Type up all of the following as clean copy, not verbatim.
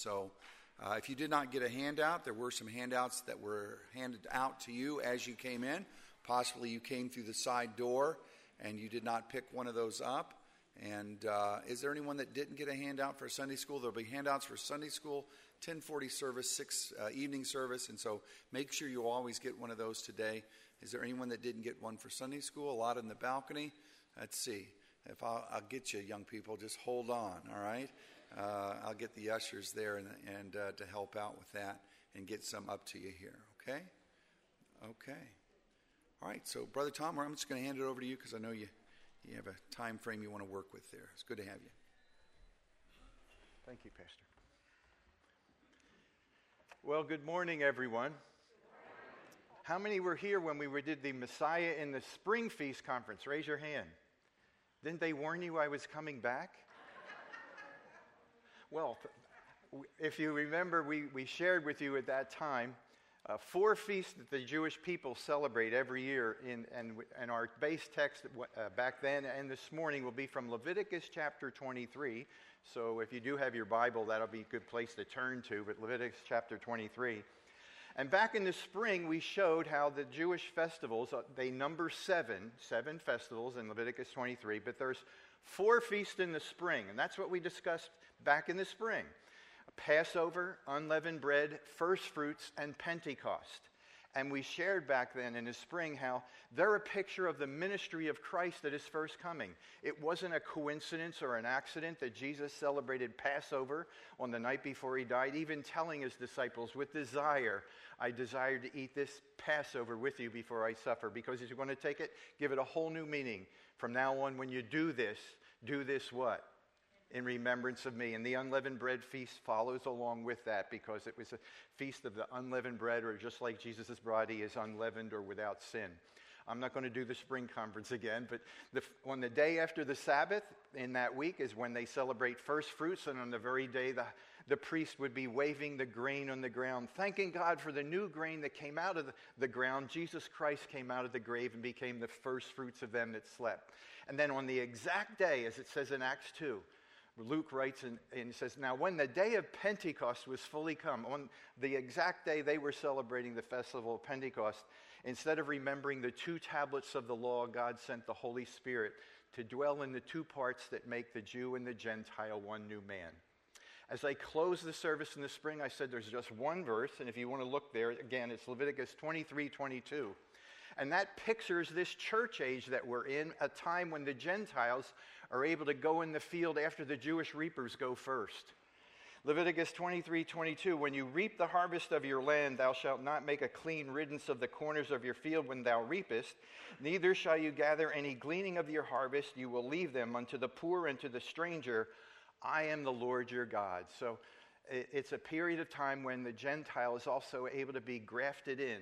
so if you did not get a handout, there were some handouts that were handed out to you as you came in. Possibly you came through the side door and you did not pick one of those up. And is there anyone that didn't get a handout for Sunday school? There'll be handouts for Sunday school, 10:40 service, 6 evening service. And so make sure you always get one of those today. Is there anyone that didn't get one for Sunday school? A lot in the balcony. Let's see. If I'll get you, young people, just hold on, all right? I'll get the ushers there and to help out with that and get some up to you here, okay? Okay. All right, so Brother Tom, I'm just going to hand it over to you because I know you have a time frame you want to work with there. It's good to have you. Thank you, Pastor. Well, good morning, everyone. How many were here when we did the Messiah in the Spring Feast conference? Raise your hand. Didn't they warn you I was coming back? Well, if you remember, we shared with you at that time 4 feasts that the Jewish people celebrate every year, and our base text back then and this morning will be from Leviticus chapter 23. So if you do have your Bible, that'll be a good place to turn to, but Leviticus chapter 23. And back in the spring, we showed how the Jewish festivals, they number 7 festivals in Leviticus 23, but there's 4 feasts in the spring, and that's what we discussed back in the spring. Passover, unleavened bread, first fruits, and Pentecost. And we shared back then in the spring how they're a picture of the ministry of Christ at his first coming. It wasn't a coincidence or an accident that Jesus celebrated Passover on the night before he died, even telling his disciples, with desire, I desire to eat this Passover with you before I suffer. Because if you're going to take it, give it a whole new meaning. From now on, when you do this what? In remembrance of me. And the unleavened bread feast follows along with that because it was a feast of the unleavened bread, or just like Jesus' body is unleavened or without sin. I'm not going to do the spring conference again, but on the day after the Sabbath in that week is when they celebrate first fruits, and on the very day the priest would be waving the grain on the ground, thanking God for the new grain that came out of the ground. Jesus Christ came out of the grave and became the first fruits of them that slept. And then on the exact day, as it says in Acts 2, Luke writes and says, now when the day of Pentecost was fully come, on the exact day they were celebrating the festival of Pentecost, instead of remembering the 2 tablets of the law, God sent the Holy Spirit to dwell in the 2 parts that make the Jew and the Gentile one new man. As I close the service in the spring, I said there's just one verse, and if you want to look there, again, it's Leviticus 23:22. And that pictures this church age that we're in, a time when the Gentiles are able to go in the field after the Jewish reapers go first. Leviticus 23:22, when you reap the harvest of your land, thou shalt not make a clean riddance of the corners of your field when thou reapest, neither shall you gather any gleaning of your harvest, you will leave them unto the poor and to the stranger. I am the Lord your God. So it's a period of time when the Gentile is also able to be grafted in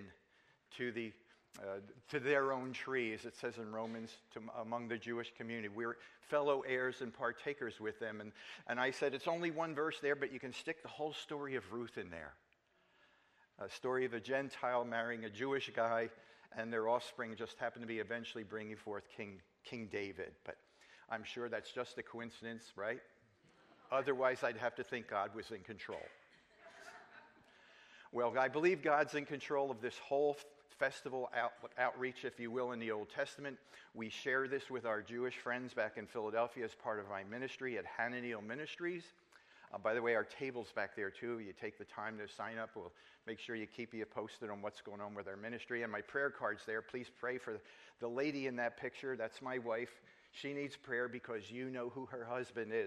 to their own tree, as it says in Romans, among the Jewish community. We're fellow heirs and partakers with them. And I said it's only one verse there, but you can stick the whole story of Ruth in there. A story of a Gentile marrying a Jewish guy, and their offspring just happened to be eventually bringing forth King David. But I'm sure that's just a coincidence, right? Otherwise, I'd have to think God was in control. Well, I believe God's in control of this whole festival outreach, if you will, in the Old Testament. We share this with our Jewish friends back in Philadelphia as part of my ministry at Hananiel Ministries. By the way, our table's back there too. You take the time to sign up. We'll make sure you keep you posted on what's going on with our ministry. And my prayer card's there. Please pray for the lady in that picture. That's my wife. She needs prayer because you know who her husband is.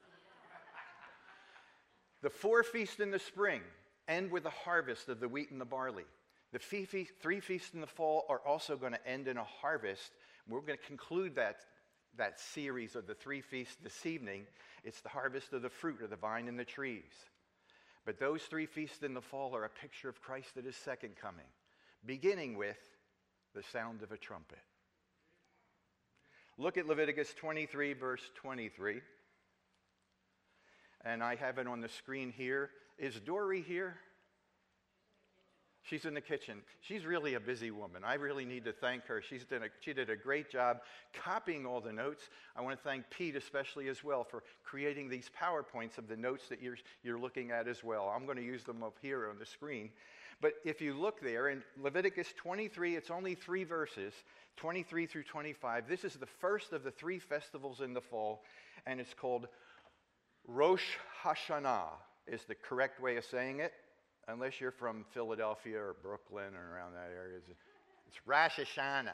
The 4 feasts in the spring end with the harvest of the wheat and the barley. The 3 feasts in the fall are also going to end in a harvest. We're going to conclude that series of the 3 feasts this evening. It's the harvest of the fruit of the vine and the trees. But those 3 feasts in the fall are a picture of Christ at his second coming, beginning with the sound of a trumpet. Look at Leviticus 23, verse 23. And I have it on the screen here. Is Dory here? She's in the kitchen. She's really a busy woman. I really need to thank her. She did a great job copying all the notes. I want to thank Pete especially as well for creating these PowerPoints of the notes that you're looking at as well. I'm going to use them up here on the screen. But if you look there in Leviticus 23, it's only 3 verses, 23 through 25. This is the first of the 3 festivals in the fall, and it's called Rosh Hashanah is the correct way of saying it. Unless you're from Philadelphia or Brooklyn or around that area. It's Rosh Hashanah.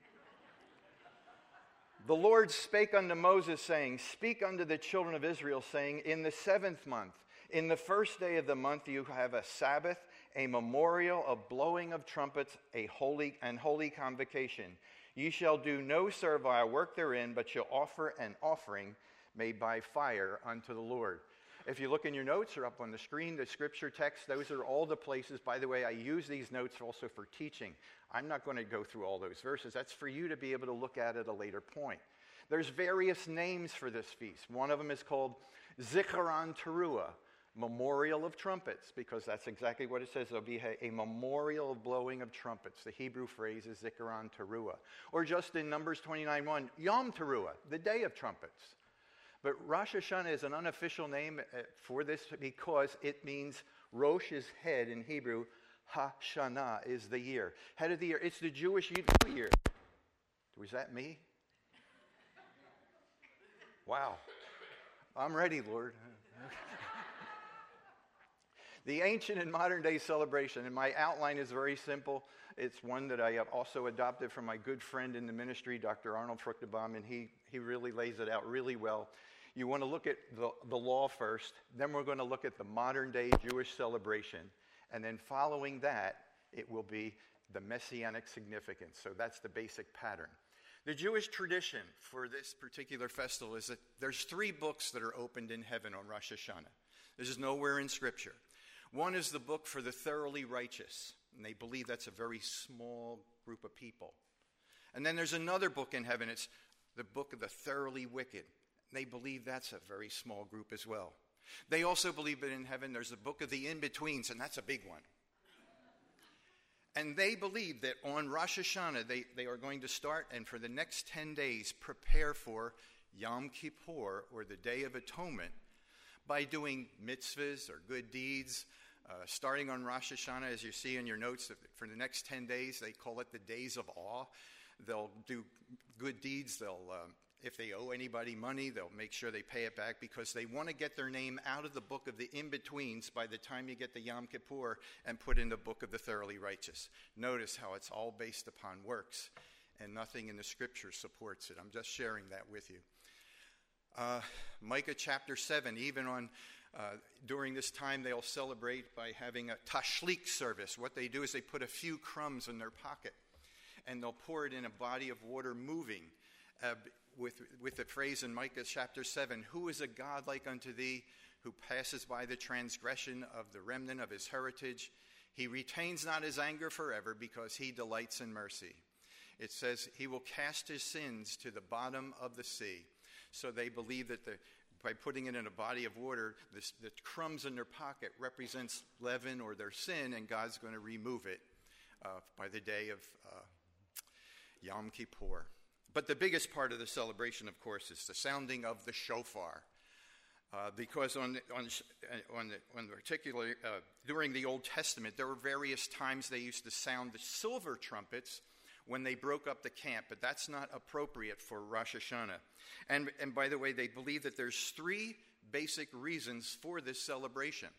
The Lord spake unto Moses, saying, Speak unto the children of Israel, saying, In the 7th month, in the first day of the month, you have a Sabbath, a memorial of blowing of trumpets, a holy convocation. Ye shall do no servile work therein, but shall offer an offering made by fire unto the Lord. If you look in your notes or up on the screen, the scripture text, those are all the places. By the way, I use these notes also for teaching. I'm not going to go through all those verses. That's for you to be able to look at a later point. There's various names for this feast. One of them is called Zikaron Teruah, Memorial of Trumpets, because that's exactly what it says. There'll be a memorial of blowing of trumpets. The Hebrew phrase is Zikaron Teruah. Or just in Numbers 29:1, Yom Teruah, the Day of Trumpets. But Rosh Hashanah is an unofficial name for this because it means Rosh is head in Hebrew. Hashanah is the year. Head of the year. It's the Jewish New Year. Was that me? Wow. I'm ready, Lord. The ancient and modern day celebration, and my outline is very simple. It's one that I have also adopted from my good friend in the ministry, Dr. Arnold Fruchtenbaum, and he really lays it out really well. You want to look at the law first, then we're going to look at the modern day Jewish celebration, and then following that, it will be the messianic significance. So that's the basic pattern. The Jewish tradition for this particular festival is that there's 3 books that are opened in heaven on Rosh Hashanah. This is nowhere in Scripture. One is the book for the thoroughly righteous, and they believe that's a very small group of people. And then there's another book in heaven. It's the book of the thoroughly wicked. They believe that's a very small group as well. They also believe that in heaven there's a book of the in-betweens, and that's a big one. And they believe that on Rosh Hashanah they are going to start and for the next 10 days prepare for Yom Kippur, or the Day of Atonement, by doing mitzvahs or good deeds. Starting on Rosh Hashanah, as you see in your notes, for the next 10 days, they call it the Days of Awe. They'll do good deeds. They'll, if they owe anybody money, they'll make sure they pay it back because they want to get their name out of the book of the in-betweens by the time you get to Yom Kippur and put in the book of the thoroughly righteous. Notice how it's all based upon works and nothing in the scripture supports it. I'm just sharing that with you. Micah chapter 7, even on during this time they'll celebrate by having a tashlik service. What they do is they put a few crumbs in their pocket and they'll pour it in a body of water moving with the phrase in Micah chapter 7, Who is a God like unto thee, who passes by the transgression of the remnant of his heritage? He retains not his anger forever because he delights in mercy. It says he will cast his sins to the bottom of the sea. So they believe that by putting it in a body of water, the crumbs in their pocket represents leaven or their sin, and God's going to remove it by the day of Yom Kippur. But the biggest part of the celebration, of course, is the sounding of the shofar. Because particularly during the Old Testament, there were various times they used to sound the silver trumpets when they broke up the camp, but that's not appropriate for Rosh Hashanah. And by the way, they believe that there's 3 basic reasons for this celebration.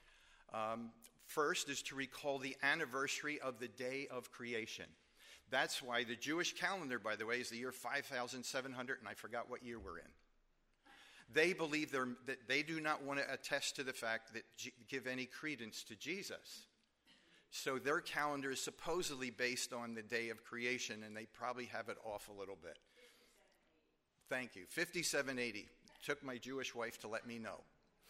First is to recall the anniversary of the day of creation. That's why the Jewish calendar, by the way, is the year 5700, and I forgot what year we're in. They believe that they do not want to attest to the fact that give any credence to Jesus. So their calendar is supposedly based on the day of creation, and they probably have it off a little bit. Thank you. 5780. Took my Jewish wife to let me know.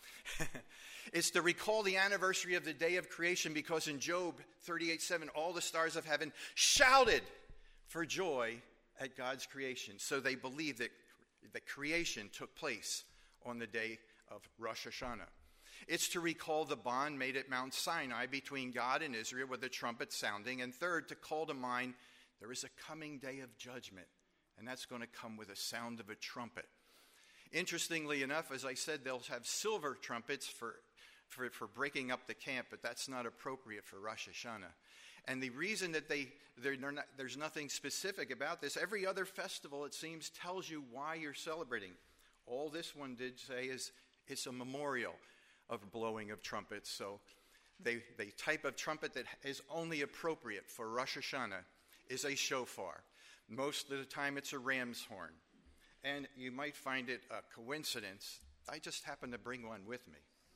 It's to recall the anniversary of the day of creation because in Job 38:7, all the stars of heaven shouted for joy at God's creation. So they believe that the creation took place on the day of Rosh Hashanah. It's to recall the bond made at Mount Sinai between God and Israel with the trumpet sounding. And third, to call to mind there is a coming day of judgment, and that's going to come with a sound of a trumpet. Interestingly enough, as I said, they'll have silver trumpets for breaking up the camp, but that's not appropriate for Rosh Hashanah. And the reason that there's nothing specific about this, every other festival, it seems, tells you why you're celebrating. All this one did say is it's a memorial of blowing of trumpets. So the type of trumpet that is only appropriate for Rosh Hashanah is a shofar. Most of the time it's a ram's horn. And you might find it a coincidence. I just happen to bring one with me.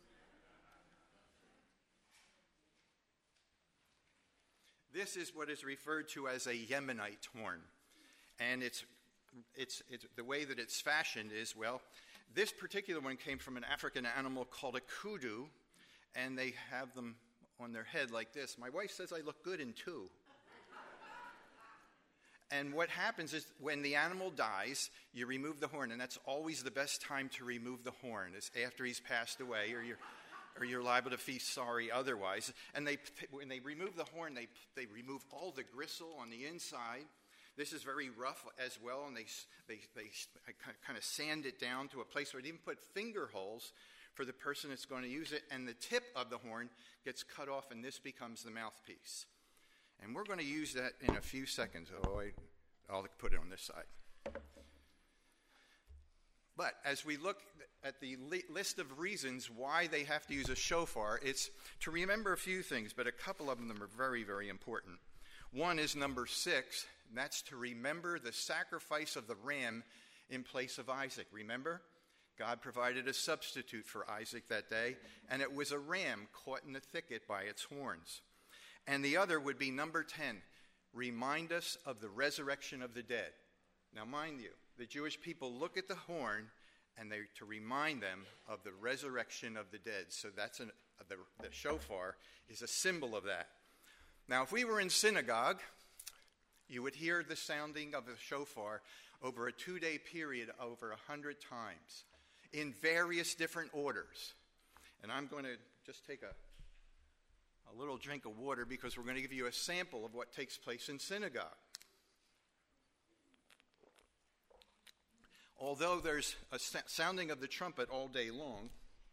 This is what is referred to as a Yemenite horn. And it's the way that it's fashioned is, well, this particular one came from an African animal called a kudu, and they have them on their head like this. My wife says I look good in two. And what happens is when the animal dies, you remove the horn, and that's always the best time to remove the horn, is after he's passed away, or you're liable to feel sorry otherwise. And when they remove the horn, they remove all the gristle on the inside. This is very rough as well, and they kind of sand it down to a place where they even put finger holes for the person that's going to use it, and the tip of the horn gets cut off, and this becomes the mouthpiece. And we're going to use that in a few seconds. I'll put it on this side. But as we look at the list of reasons why they have to use a shofar, it's to remember a few things, but a couple of them are very, very important. One is number 6, and that's to remember the sacrifice of the ram in place of Isaac. Remember? God provided a substitute for Isaac that day, and it was a ram caught in the thicket by its horns. And the other would be number 10, remind us of the resurrection of the dead. Now, mind you, the Jewish people look at the horn and they're to remind them of the resurrection of the dead. So that's the shofar is a symbol of that. Now, if we were in synagogue, you would hear the sounding of the shofar over a 2-day period over 100 times in various different orders. And I'm going to just take a little drink of water because we're going to give you a sample of what takes place in synagogue. Although there's a sounding of the trumpet all day long,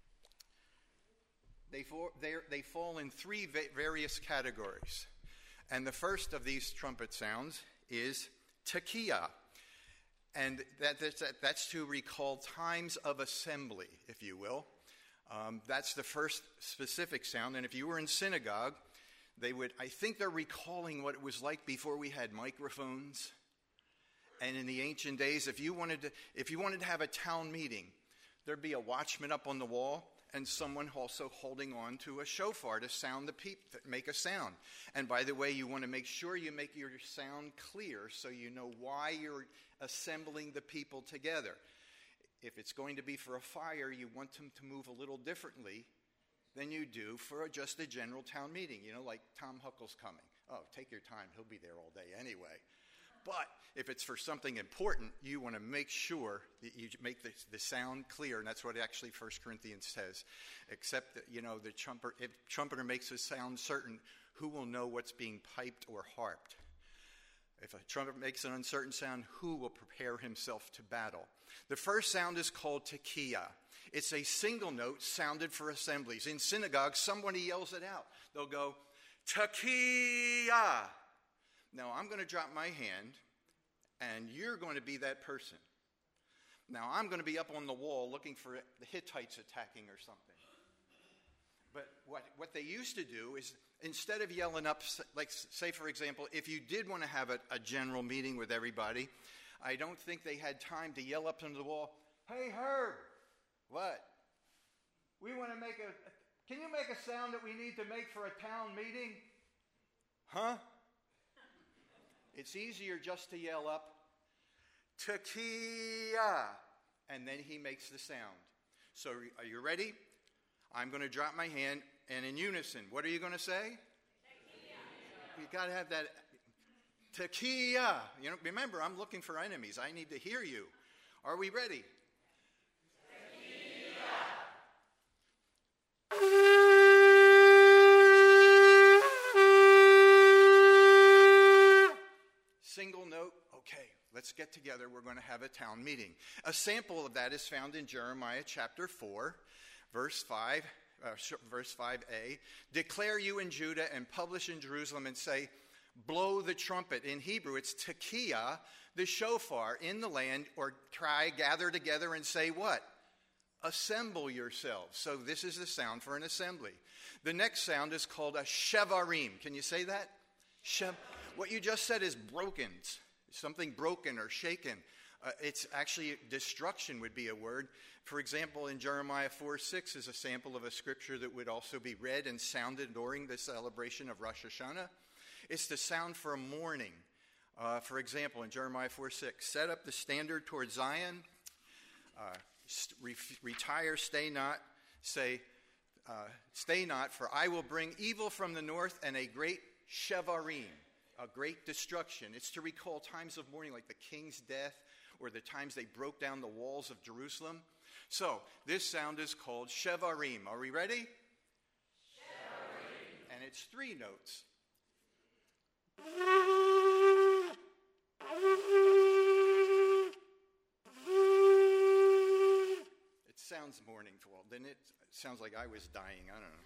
they fall in 3 various categories. And the first of these trumpet sounds is tekiah. And that's to recall times of assembly, if you will. That's the first specific sound. And if you were in synagogue, I think they're recalling what it was like before we had microphones. And in the ancient days, if you wanted to have a town meeting, there'd be a watchman up on the wall and someone also holding on to a shofar to sound make a sound. And by the way, you want to make sure you make your sound clear so you know why you're assembling the people together. If it's going to be for a fire, you want them to move a little differently than you do for just a general town meeting. You know, like Tom Huckle's coming. Oh, take your time. He'll be there all day anyway. But if it's for something important, you want to make sure that you make the sound clear, and that's what actually 1 Corinthians says. Except that, the trumpeter makes a sound certain, who will know what's being piped or harped? If a trumpet makes an uncertain sound, who will prepare himself to battle? The first sound is called tekiah. It's a single note sounded for assemblies. In synagogues, somebody yells it out. They'll go, tekiah. Now, I'm going to drop my hand, and you're going to be that person. Now, I'm going to be up on the wall looking for the Hittites attacking or something. But what they used to do is, instead of yelling up, like, say, for example, if you did want to have a general meeting with everybody, I don't think they had time to yell up into the wall, hey, Herb, what? We want to can you make a sound that we need to make for a town meeting? Huh? It's easier just to yell up, tekiah, and then he makes the sound. So are you ready? I'm going to drop my hand, and in unison, what are you going to say? Tekiah. You got to have that tekiah. Remember, I'm looking for enemies. I need to hear you. Are we ready? Tekiah. get together. We're going to have a town meeting. A sample of that is found in Jeremiah chapter 4, verse 5, verse 5a. Declare you in Judah and publish in Jerusalem and say, blow the trumpet. In Hebrew, it's tekiah, the shofar in the land, or try, gather together and say what? Assemble yourselves. So this is the sound for an assembly. The next sound is called a shevarim. Can you say that? What you just said is broken. Something broken or shaken. It's actually destruction would be a word. For example, in Jeremiah 4:6 is a sample of a scripture that would also be read and sounded during the celebration of Rosh Hashanah. It's the sound for mourning. For example, in Jeremiah 4:6, set up the standard toward Zion, retire, stay not, stay not, for I will bring evil from the north and a great shevarim, a great destruction. It's to recall times of mourning like the king's death or the times they broke down the walls of Jerusalem. So this sound is called shevarim. Are we ready? Shevarim. And it's 3 notes. It sounds mournful. Then it sounds like I was dying. I don't know.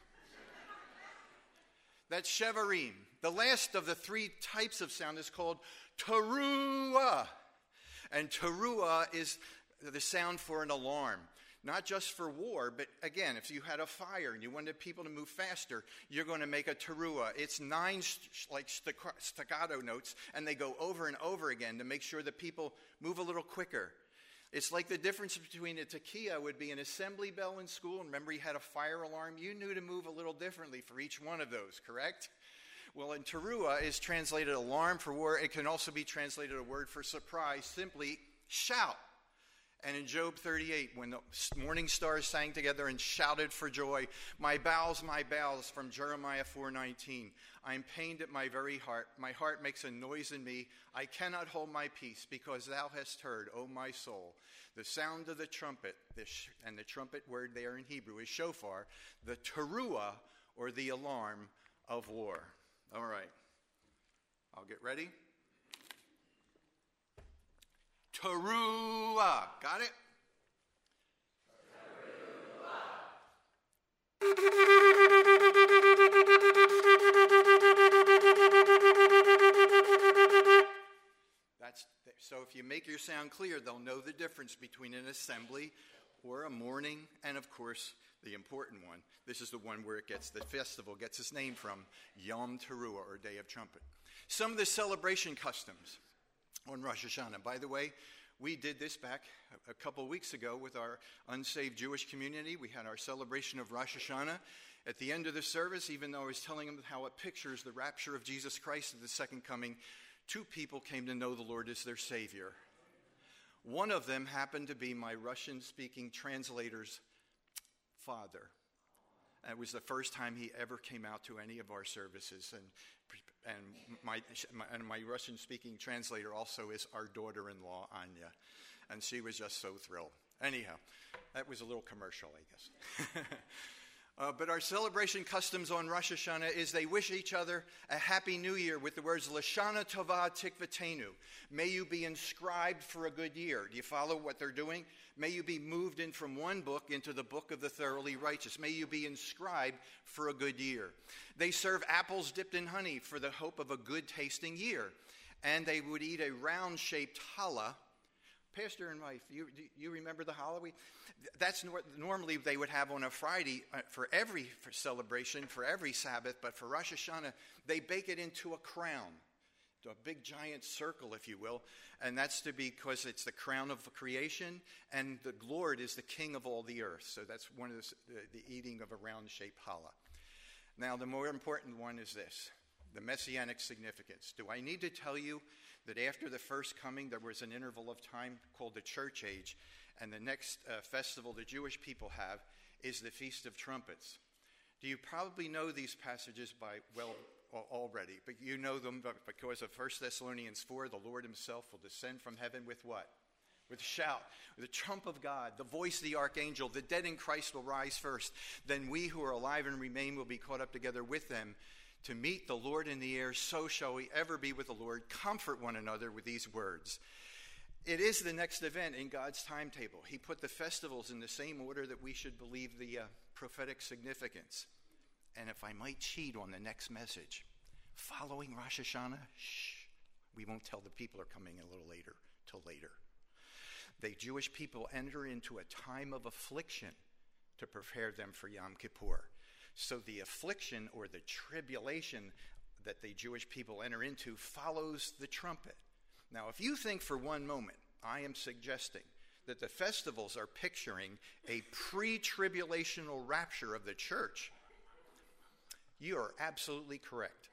That's shevarim. The last of the 3 types of sound is called teruah. And teruah is the sound for an alarm. Not just for war, but again, if you had a fire and you wanted people to move faster, you're going to make a teruah. It's 9 like staccato notes, and they go over and over again to make sure that people move a little quicker. It's like the difference between a tekiah would be an assembly bell in school. Remember, you had a fire alarm. You knew to move a little differently for each one of those, correct? Well, in teruah is translated alarm for war. It can also be translated a word for surprise, simply shout. And in Job 38, when the morning stars sang together and shouted for joy, my bowels, from Jeremiah 4:19, I am pained at my very heart. My heart makes a noise in me. I cannot hold my peace because thou hast heard, O my soul, the sound of the trumpet. And the trumpet word there in Hebrew is shofar, the teruah, or the alarm of war. All right. I'll get ready. Teruah. Got it? So if you make your sound clear, they'll know the difference between an assembly or a mourning, and of course, the important one. This is the one where the festival gets its name from, Yom Teruah, or Day of Trumpet. Some of the celebration customs on Rosh Hashanah. By the way, we did this back a couple weeks ago with our unsaved Jewish community. We had our celebration of Rosh Hashanah. At the end of the service, even though I was telling them how it pictures the rapture of Jesus Christ at the second coming, 2 people came to know the Lord as their Savior. One of them happened to be my Russian-speaking translator's father. It was the first time he ever came out to any of our services. And my Russian-speaking translator also is our daughter-in-law, Anya. And she was just so thrilled. Anyhow, that was a little commercial, I guess. But our celebration customs on Rosh Hashanah is they wish each other a happy new year with the words, Lashana Tova Tikvatenu. May you be inscribed for a good year. Do you follow what they're doing? May you be moved in from one book into the book of the thoroughly righteous. May you be inscribed for a good year. They serve apples dipped in honey for the hope of a good tasting year. And they would eat a round-shaped challah. Pastor and wife, you remember the challah? That's normally they would have on a Friday for every celebration, for every Sabbath, but for Rosh Hashanah, they bake it into a crown, a big giant circle, if you will, and that's because it's the crown of creation, and the Lord is the king of all the earth. So that's one of the eating of a round-shaped challah. Now, the more important one is this, the messianic significance. Do I need to tell you that after the first coming, there was an interval of time called the church age, and the next festival the Jewish people have is the Feast of Trumpets. Do you probably know these passages already, but you know them because of 1 Thessalonians 4, the Lord himself will descend from heaven with what? With a shout, with the trump of God, the voice of the archangel. The dead in Christ will rise first. Then we who are alive and remain will be caught up together with them to meet the Lord in the air. So shall we ever be with the Lord. Comfort one another with these words. It is the next event in God's timetable. He put the festivals in the same order that we should believe the prophetic significance. And if I might cheat on the next message, following Rosh Hashanah, we won't tell the people are coming a little later, till later. The Jewish people enter into a time of affliction to prepare them for Yom Kippur. So the affliction or the tribulation that the Jewish people enter into follows the trumpet. Now, if you think for one moment, I am suggesting that the festivals are picturing a pre-tribulational rapture of the church, you are absolutely correct.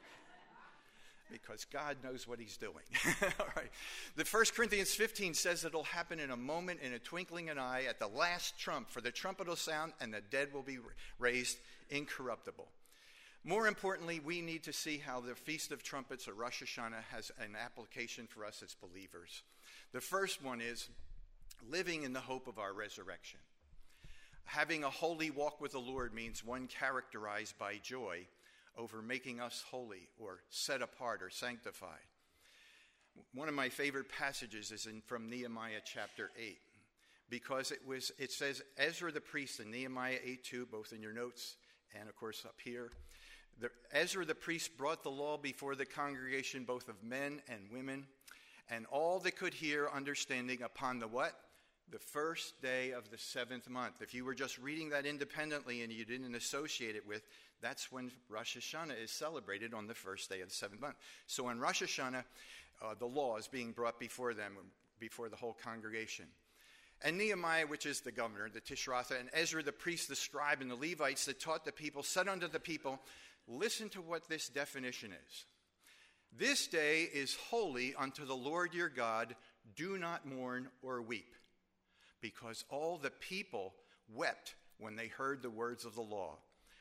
Because God knows what he's doing. All right. The 1 Corinthians 15 says it'll happen in a moment, in a twinkling of an eye, at the last trump. For the trumpet will sound, and the dead will be raised incorruptible. More importantly, we need to see how the Feast of Trumpets, or Rosh Hashanah, has an application for us as believers. The first one is living in the hope of our resurrection. Having a holy walk with the Lord means one characterized by joy over making us holy or set apart or sanctified. One of my favorite passages is from Nehemiah chapter 8, because it says, Ezra the priest in Nehemiah 8:2, both in your notes and of course up here, Ezra the priest brought the law before the congregation, both of men and women, and all that could hear, understanding, upon the what? The first day of the 7th month. If you were just reading that independently and you didn't associate it with, that's when Rosh Hashanah is celebrated, on the first day of the 7th month. So on Rosh Hashanah, the law is being brought before them, before the whole congregation. And Nehemiah, which is the governor, the Tishratha, and Ezra the priest, the scribe, and the Levites that taught the people, said unto the people, listen to what this definition is. This day is holy unto the Lord your God. Do not mourn or weep. Because all the people wept when they heard the words of the law.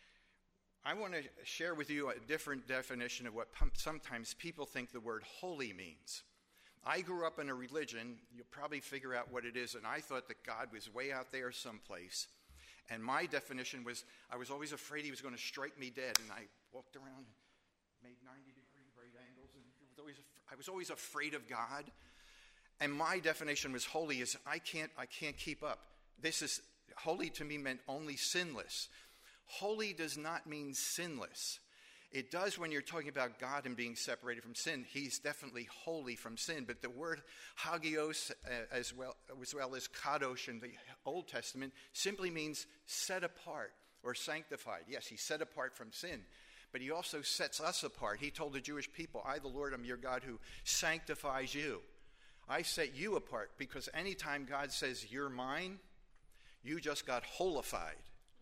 I want to share with you a different definition of what sometimes people think the word holy means. I grew up in a religion, you'll probably figure out what it is, and I thought that God was way out there someplace. And my definition was, I was always afraid he was going to strike me dead, and I walked around, made 90-degree right angles, and I was always afraid of God. And my definition was holy is I can't keep up. This is holy to me meant only sinless. Holy does not mean sinless. It does when you're talking about God and being separated from sin. He's definitely holy from sin. But the word hagios, as well as kadosh in the Old Testament, simply means set apart or sanctified. Yes, he's set apart from sin, but he also sets us apart. He told the Jewish people, I, the Lord, am your God who sanctifies you. I set you apart, because anytime God says you're mine, you just got holified.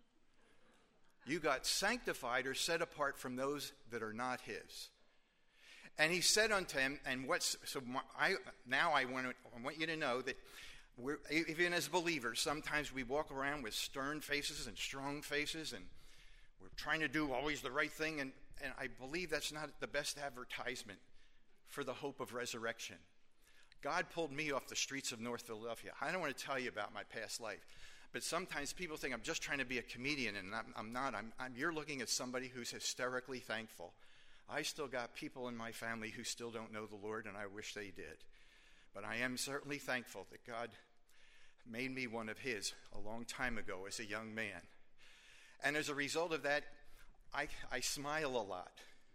You got sanctified or set apart from those that are not his. And he said unto him, and I want you to know that even as believers, sometimes we walk around with stern faces and strong faces, and we're trying to do always the right thing, and I believe that's not the best advertisement for the hope of resurrection. God pulled me off the streets of North Philadelphia. I don't want to tell you about my past life, but sometimes people think I'm just trying to be a comedian, and I'm not. You're looking at somebody who's hysterically thankful. I still got people in my family who still don't know the Lord, and I wish they did. But I am certainly thankful that God made me one of his a long time ago as a young man. And as a result of that, I smile a lot.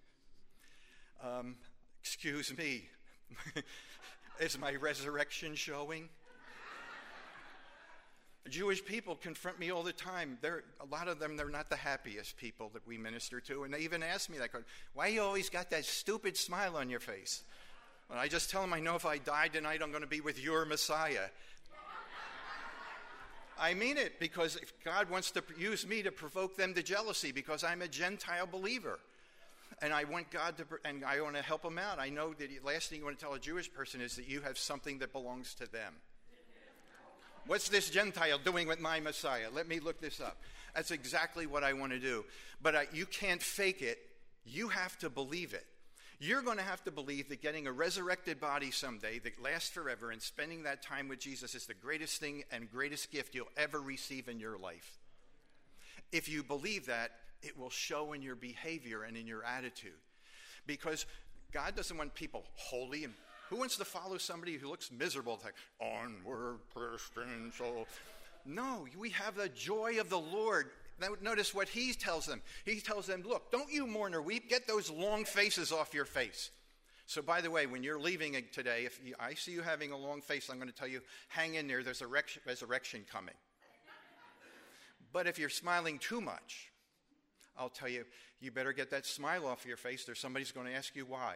Excuse me. Is my resurrection showing? Jewish people confront me all the time. A lot of them, they're not the happiest people that we minister to. And they even ask me that, why you always got that stupid smile on your face? And I just tell them, I know if I die tonight, I'm going to be with your Messiah. I mean it, because if God wants to use me to provoke them to jealousy, because I'm a Gentile believer. And I want and I want to help them out. I know that the last thing you want to tell a Jewish person is that you have something that belongs to them. What's this Gentile doing with my Messiah? Let me look this up. That's exactly what I want to do. But you can't fake it. You have to believe it. You're going to have to believe that getting a resurrected body someday that lasts forever and spending that time with Jesus is the greatest thing and greatest gift you'll ever receive in your life. If you believe that, it will show in your behavior and in your attitude. Because God doesn't want people holy and Who wants to follow somebody who looks miserable? It's like, onward, Christian soul. No, we have the joy of the Lord. Now, notice what he tells them. He tells them, look, don't you mourn or weep. Get those long faces off your face. So, by the way, when you're leaving today, if I see you having a long face, I'm going to tell you, hang in there. There's a resurrection coming. But if you're smiling too much, I'll tell you, you better get that smile off your face. There's somebody's going to ask you why.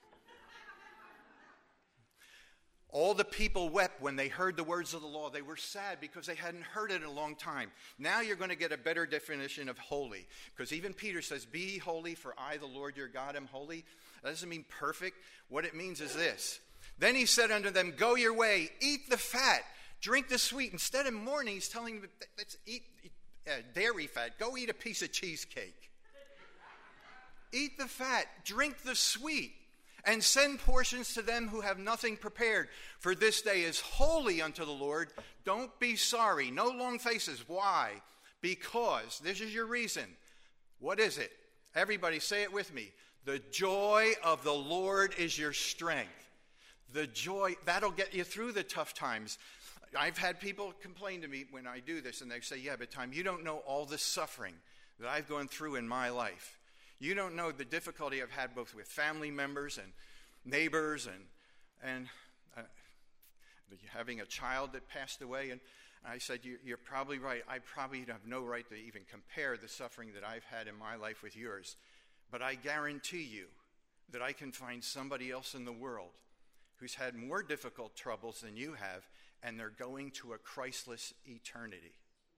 All the people wept when they heard the words of the law. They were sad because they hadn't heard it in a long time. Now you're going to get a better definition of holy. Because even Peter says, be ye holy, for I, the Lord your God, am holy. That doesn't mean perfect. What it means is this. Then he said unto them, go your way, eat the fat, drink the sweet. Instead of mourning, he's telling them, let's eat dairy fat. Go eat a piece of cheesecake. Eat the fat, drink the sweet. And send portions to them who have nothing prepared. For this day is holy unto the Lord. Don't be sorry. No long faces. Why? Because, this is your reason. What is it? Everybody say it with me. The joy of the Lord is your strength. The joy, that'll get you through the tough times. I've had people complain to me when I do this, and they say, yeah, but Tom, you don't know all the suffering that I've gone through in my life. You don't know the difficulty I've had both with family members and neighbors and having a child that passed away. And I said, you're probably right. I probably have no right to even compare the suffering that I've had in my life with yours. But I guarantee you that I can find somebody else in the world who's had more difficult troubles than you have, and they're going to a Christless eternity.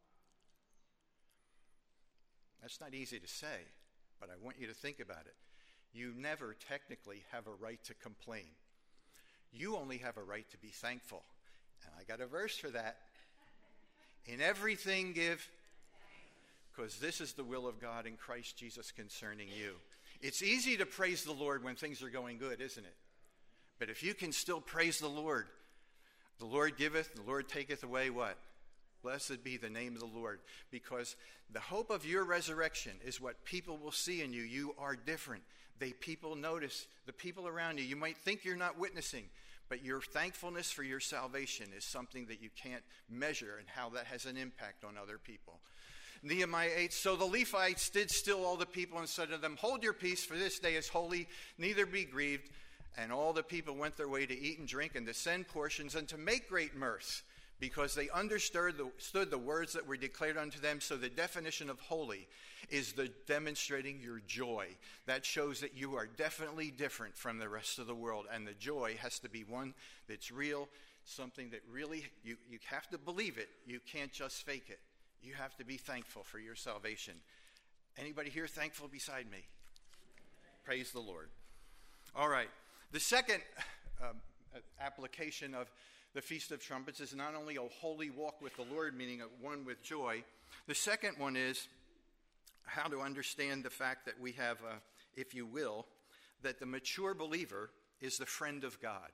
That's not easy to say. But I want you to think about it. You never technically have a right to complain. You only have a right to be thankful. And I got a verse for that. In everything give, because this is the will of God in Christ Jesus concerning you. It's easy to praise the Lord when things are going good, isn't it? But if you can still praise the Lord giveth, the Lord taketh away what? Blessed be the name of the Lord, because the hope of your resurrection is what people will see in you. You are different. People notice, the people around you. You might think you're not witnessing, but your thankfulness for your salvation is something that you can't measure, and how that has an impact on other people. Nehemiah 8, so the Levites did still all the people and said to them, hold your peace, for this day is holy, neither be grieved. And all the people went their way to eat and drink and to send portions and to make great mirth, because they understood the words that were declared unto them. So the definition of holy is the demonstrating your joy. That shows that you are definitely different from the rest of the world. And the joy has to be one that's real, something that really, you have to believe it. You can't just fake it. You have to be thankful for your salvation. Anybody here thankful beside me? Praise the Lord. All right. The second application of the Feast of Trumpets is not only a holy walk with the Lord, meaning a one with joy. The second one is how to understand the fact that we have, if you will, that the mature believer is the friend of God.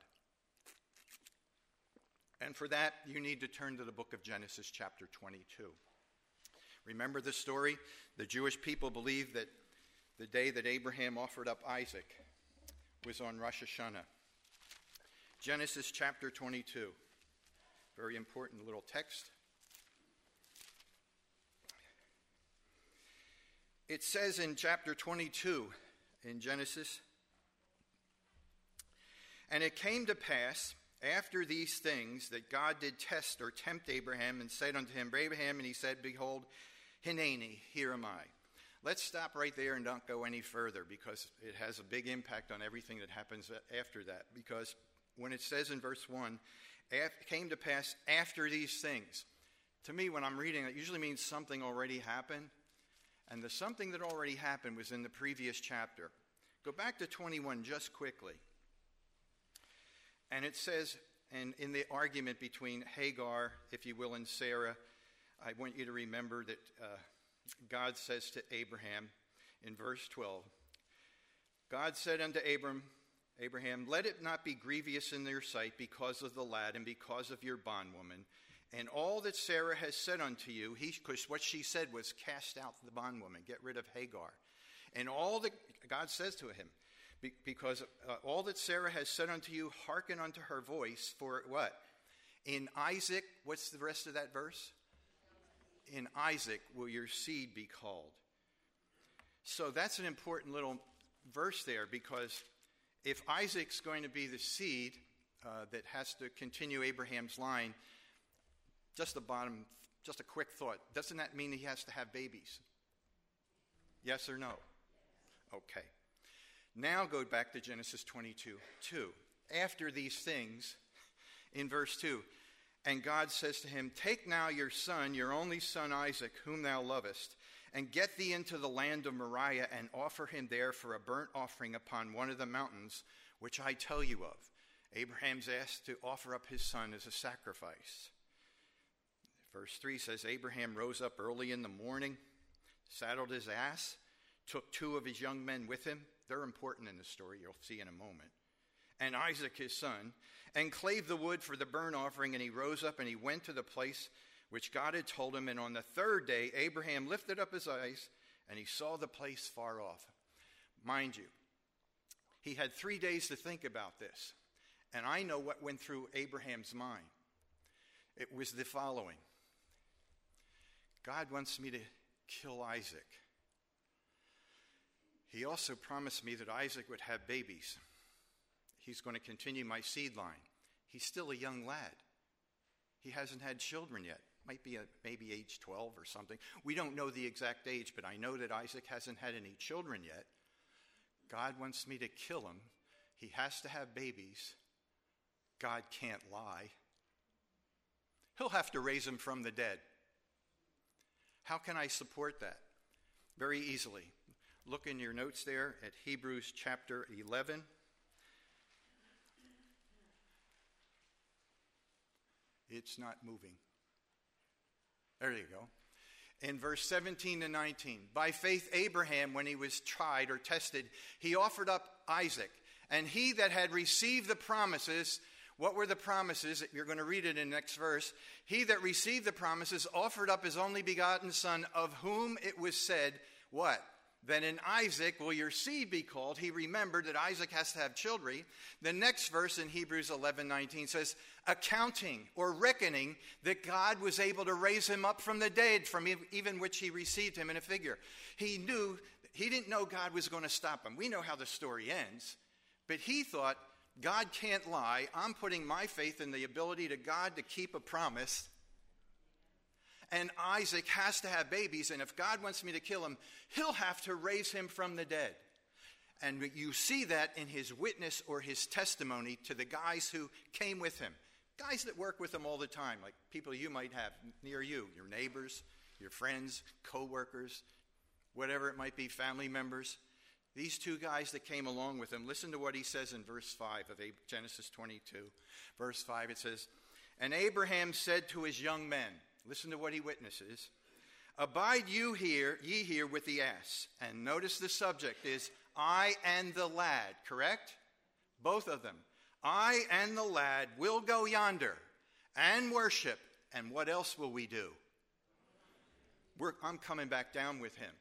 And for that, you need to turn to the book of Genesis chapter 22. Remember the story? The Jewish people believed that the day that Abraham offered up Isaac was on Rosh Hashanah. Genesis chapter 22. Very important little text. It says in chapter 22 in Genesis, and it came to pass after these things that God did test or tempt Abraham and said unto him, Abraham, and he said, behold, Hineni, here am I. Let's stop right there and not go any further, because it has a big impact on everything that happens after that. Because when it says in verse 1, came to pass after these things, to me when I'm reading it usually means something already happened. And the something that already happened was in the previous chapter. Go back to 21 just quickly. And it says, and in the argument between Hagar, if you will, and Sarah, I want you to remember that God says to Abraham in verse 12, God said unto Abraham, let it not be grievous in your sight because of the lad and because of your bondwoman. And all that Sarah has said unto you, because what she said was cast out the bondwoman, get rid of Hagar. And all that God says to him, because all that Sarah has said unto you, hearken unto her voice. For what? In Isaac, what's the rest of that verse? In Isaac will your seed be called. So that's an important little verse there, because if Isaac's going to be the seed that has to continue Abraham's line, just a quick thought. Doesn't that mean he has to have babies? Yes or no? Okay. Now go back to Genesis 22:2. After these things, in verse 2, and God says to him, take now your son, your only son Isaac, whom thou lovest, and get thee into the land of Moriah, and offer him there for a burnt offering upon one of the mountains, which I tell you of. Abraham's asked to offer up his son as a sacrifice. Verse 3 says, Abraham rose up early in the morning, saddled his ass, took 2 of his young men with him. They're important in the story, you'll see in a moment. And Isaac his son, and clave the wood for the burnt offering, and he rose up and he went to the place which God had told him. And on the 3rd day, Abraham lifted up his eyes, and he saw the place far off. Mind you, he had 3 days to think about this. And I know what went through Abraham's mind. It was the following. God wants me to kill Isaac. He also promised me that Isaac would have babies. He's going to continue my seed line. He's still a young lad. He hasn't had children yet. Might be maybe age 12 or something. We don't know the exact age, but I know that Isaac hasn't had any children yet. God wants me to kill him. He has to have babies. God can't lie. He'll have to raise him from the dead. How can I support that? Very easily. Look in your notes there at Hebrews chapter 11. It's not moving. There you go. In verse 17 to 19, by faith Abraham, when he was tried or tested, he offered up Isaac. And he that had received the promises, what were the promises? You're going to read it in the next verse. He that received the promises offered up his only begotten son, of whom it was said, what? Then in Isaac will your seed be called. He remembered that Isaac has to have children. The next verse in Hebrews 11:19 says, accounting or reckoning that God was able to raise him up from the dead, from even which he received him in a figure. He didn't know God was going to stop him. We know how the story ends. But he thought, God can't lie. I'm putting my faith in the ability of God to keep a promise. And Isaac has to have babies, and if God wants me to kill him, he'll have to raise him from the dead. And you see that in his witness or his testimony to the guys who came with him. Guys that work with him all the time, like people you might have near you, your neighbors, your friends, co-workers, whatever it might be, family members. These 2 guys that came along with him, listen to what he says in verse 5 of Genesis 22. Verse 5, it says, and Abraham said to his young men, listen to what he witnesses. Abide ye here with the ass. And notice the subject is I and the lad, correct? Both of them. I and the lad will go yonder and worship. And what else will we do? I'm coming back down with him.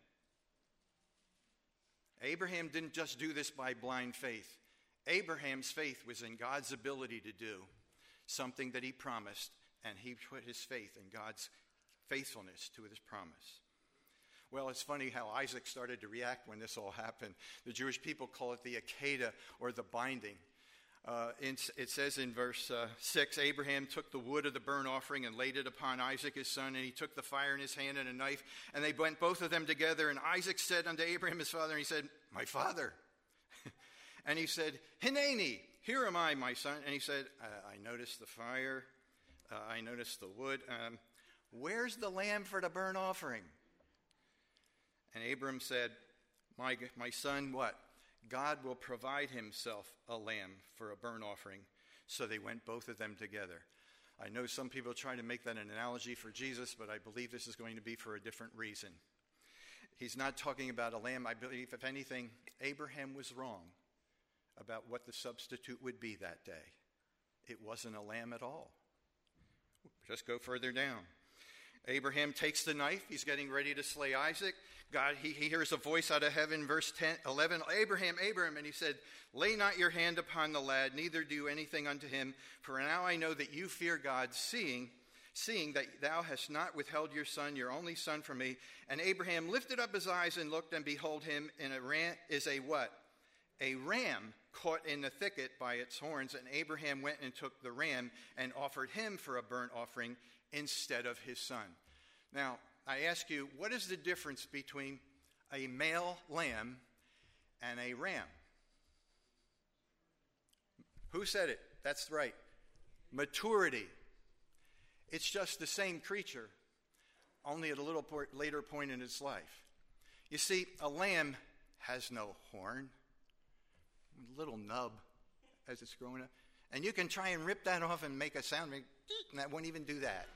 Abraham didn't just do this by blind faith. Abraham's faith was in God's ability to do something that he promised. And he put his faith in God's faithfulness to his promise. Well, it's funny how Isaac started to react when this all happened. The Jewish people call it the Akedah, or the binding. It says in verse 6, Abraham took the wood of the burnt offering and laid it upon Isaac his son, and he took the fire in his hand and a knife, and they went both of them together. And Isaac said unto Abraham his father, and he said, my father. And he said, Hineni, here am I, my son. And he said, I noticed the fire. I noticed the wood. Where's the lamb for the burnt offering? And Abram said, my son, what? God will provide himself a lamb for a burnt offering. So they went both of them together. I know some people try to make that an analogy for Jesus, but I believe this is going to be for a different reason. He's not talking about a lamb. I believe, if anything, Abraham was wrong about what the substitute would be that day. It wasn't a lamb at all. Just go further down. Abraham takes the knife. He's getting ready to slay Isaac. God, he hears a voice out of heaven, verse 11, Abraham, Abraham. And he said, lay not your hand upon the lad, neither do anything unto him. For now I know that you fear God, seeing that thou hast not withheld your son, your only son, from me. And Abraham lifted up his eyes and looked, and behold, him in a ram is a what? A ram caught in the thicket by its horns. And Abraham went and took the ram and offered him for a burnt offering instead of his son. Now, I ask you, what is the difference between a male lamb and a ram? Who said it? That's right. Maturity. It's just the same creature, only at a little later point in its life. You see, a lamb has no horn, little nub as it's growing up. And you can try and rip that off and make a sound, and that won't even do that.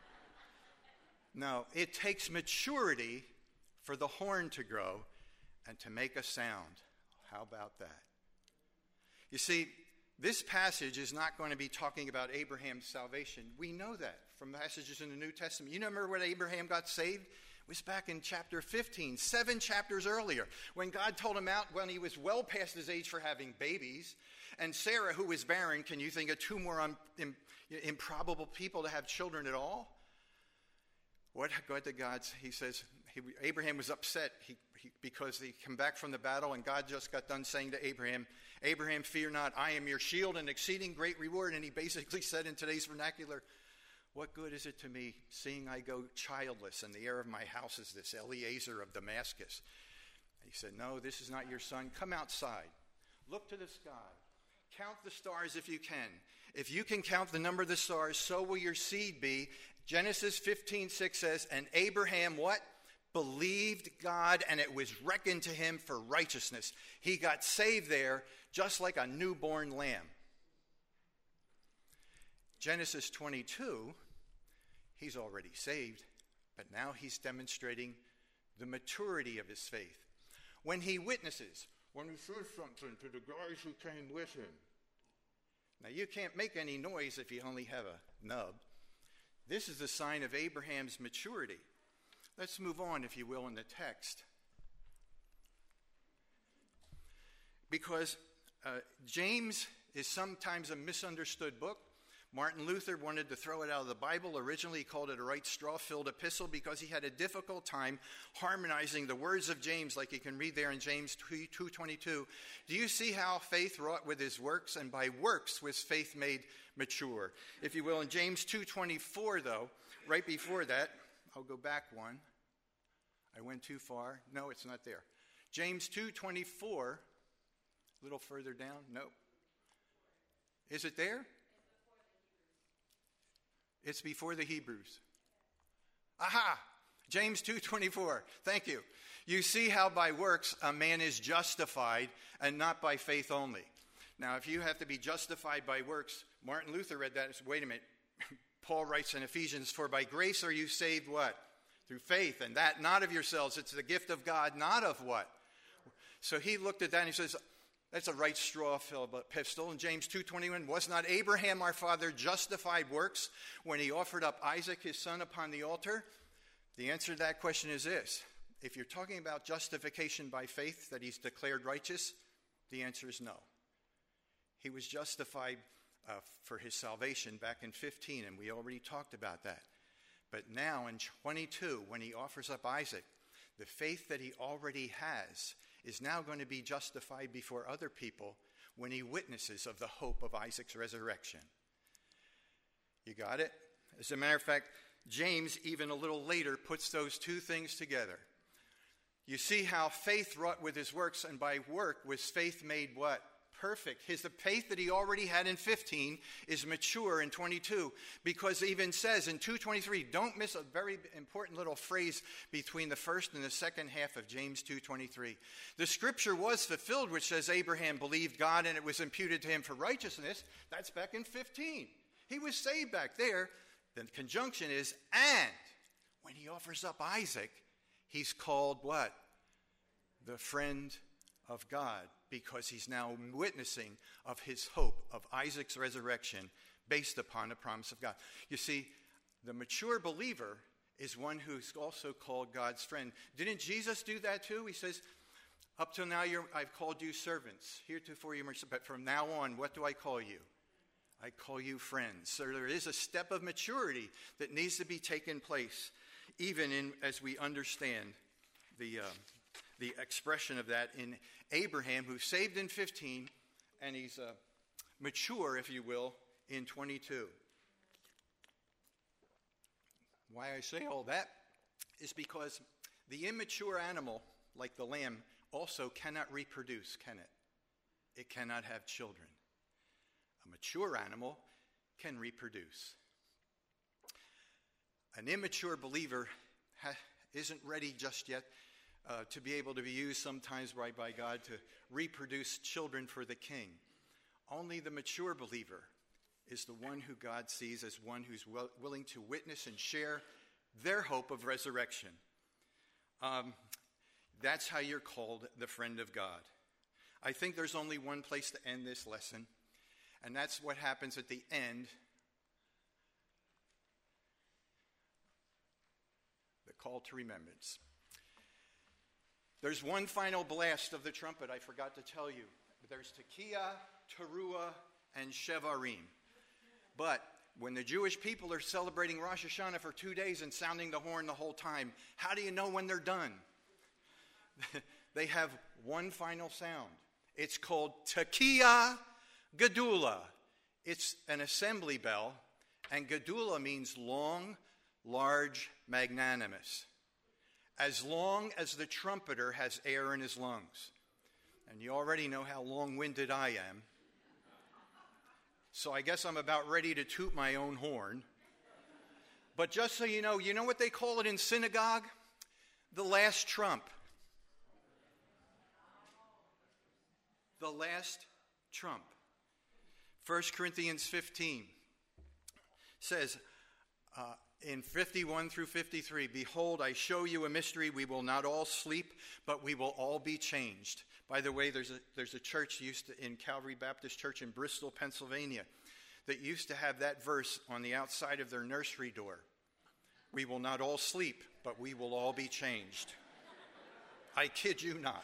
No, it takes maturity for the horn to grow and to make a sound. How about that? You see, this passage is not going to be talking about Abraham's salvation. We know that from passages in the New Testament. You remember when Abraham got saved? It was back in chapter 15, 7 chapters earlier, when God told him out when he was well past his age for having babies. And Sarah, who was barren, can you think of two more improbable people to have children at all? What did God say? He says, Abraham was upset because he came back from the battle, and God just got done saying to Abraham, Abraham, fear not, I am your shield and exceeding great reward. And he basically said in today's vernacular, what good is it to me, seeing I go childless, and the heir of my house is this Eliezer of Damascus? And he said, no, this is not your son. Come outside. Look to the sky. Count the stars if you can. If you can count the number of the stars, so will your seed be. Genesis 15:6 says, and Abraham what? Believed God, and it was reckoned to him for righteousness. He got saved there just like a newborn lamb. Genesis 22, he's already saved, but now he's demonstrating the maturity of his faith. When he witnesses, when he says something to the guys who came with him. Now, you can't make any noise if you only have a nub. This is the sign of Abraham's maturity. Let's move on, if you will, in the text. Because James is sometimes a misunderstood book. Martin Luther wanted to throw it out of the Bible. Originally, he called it a right straw-filled epistle because he had a difficult time harmonizing the words of James, like you can read there in James 2:22. Do you see how faith wrought with his works, and by works was faith made mature? If you will, in James 2:24, though, right before that, I'll go back one. I went too far. No, it's not there. James 2:24, a little further down. Nope. Is it there? It's before the Hebrews. Aha! James 2:24. Thank you. You see how by works a man is justified and not by faith only. Now, if you have to be justified by works, Martin Luther read that and said, wait a minute. Paul writes in Ephesians, for by grace are you saved what? Through faith, and that not of yourselves. It's the gift of God, not of what? So he looked at that and he says, that's a right straw-filled epistle. In James 2:21, was not Abraham our father justified works when he offered up Isaac his son upon the altar? The answer to that question is this. If you're talking about justification by faith, that he's declared righteous, the answer is no. He was justified for his salvation back in 15, and we already talked about that. But now in 22, when he offers up Isaac, the faith that he already has is now going to be justified before other people when he witnesses of the hope of Isaac's resurrection. You got it? As a matter of fact, James, even a little later, puts those two things together. You see how faith wrought with his works, and by work was faith made what? Perfect. The faith that he already had in 15 is mature in 22, because it even says in 2:23, don't miss a very important little phrase between the first and the second half of James 2:23. The scripture was fulfilled, which says Abraham believed God and it was imputed to him for righteousness. That's back in 15. He was saved back there. The conjunction is, and when he offers up Isaac, he's called what? The friend of God, because he's now witnessing of his hope of Isaac's resurrection based upon the promise of God. You see, the mature believer is one who's also called God's friend. Didn't Jesus do that too? He says, up till now I've called you servants. Heretofore you mercy, but from now on, what do I call you? I call you friends. So there is a step of maturity that needs to be taken place, even as we understand the expression of that in Abraham, who's saved in 15, and he's mature, if you will, in 22. Why I say all that is because the immature animal, like the lamb, also cannot reproduce, can it? It cannot have children. A mature animal can reproduce. An immature believer isn't ready just yet to be able to be used sometimes by God to reproduce children for the king. Only the mature believer is the one who God sees as one who's willing to witness and share their hope of resurrection. That's how you're called the friend of God. I think there's only one place to end this lesson, and that's what happens at the end. The call to remembrance. There's one final blast of the trumpet I forgot to tell you. There's Tekiah, Teruah, and Shevarim. But when the Jewish people are celebrating Rosh Hashanah for 2 days and sounding the horn the whole time, how do you know when they're done? They have one final sound. It's called Tekiah Gedula. It's an assembly bell, and Gedula means long, large, magnanimous. As long as the trumpeter has air in his lungs. And you already know how long-winded I am. So I guess I'm about ready to toot my own horn. But just so you know what they call it in synagogue? The last trump. The last trump. 1 Corinthians 15 says in 51 through 53, behold, I show you a mystery. We will not all sleep, but we will all be changed. By the way, there's a church in Calvary Baptist Church in Bristol, Pennsylvania, that used to have that verse on the outside of their nursery door. We will not all sleep, but we will all be changed. I kid you not.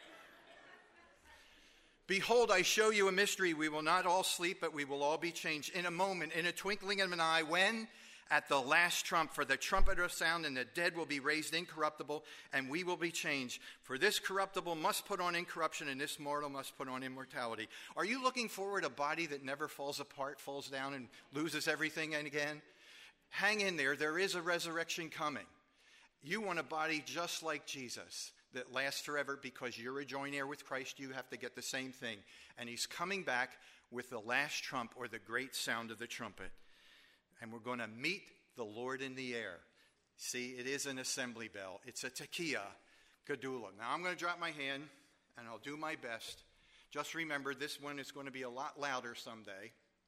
Behold, I show you a mystery. We will not all sleep, but we will all be changed. In a moment, in a twinkling of an eye, when? At the last trump, for the trumpet will sound, and the dead will be raised incorruptible, and we will be changed. For this corruptible must put on incorruption, and this mortal must put on immortality. Are you looking forward to a body that never falls apart, falls down, and loses everything again? Hang in there. There is a resurrection coming. You want a body just like Jesus that lasts forever because you're a joint heir with Christ. You have to get the same thing. And he's coming back with the last trump, or the great sound of the trumpet. And we're going to meet the Lord in the air. See, it is an assembly bell. It's a Tekiah Gedula. Now I'm going to drop my hand, and I'll do my best. Just remember, this one is going to be a lot louder someday.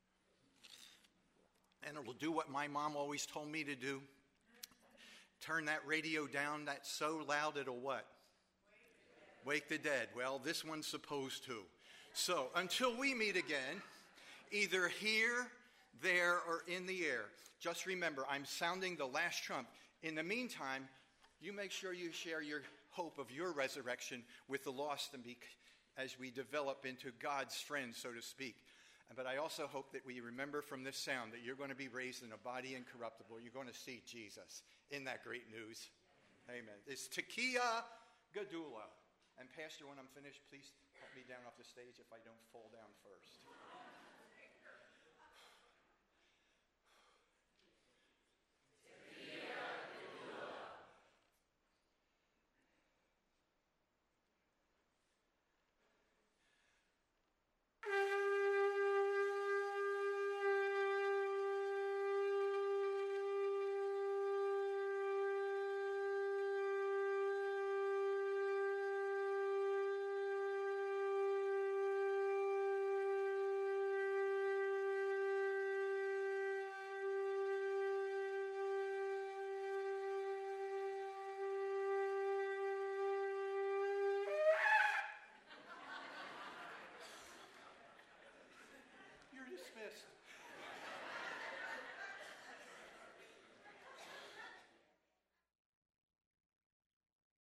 And it'll do what my mom always told me to do. Turn that radio down. That's so loud it'll what? Wake the dead. Well, this one's supposed to. So until we meet again, either here, there, or in the air, just remember, I'm sounding the last trump. In the meantime, you make sure you share your hope of your resurrection with the lost, and as we develop into God's friends, so to speak. But I also hope that we remember from this sound that you're going to be raised in a body incorruptible. You're going to see Jesus in that great news. Amen. It's Tekiah Gedula. And Pastor, when I'm finished, please help me down off the stage if I don't fall down first. You're dismissed.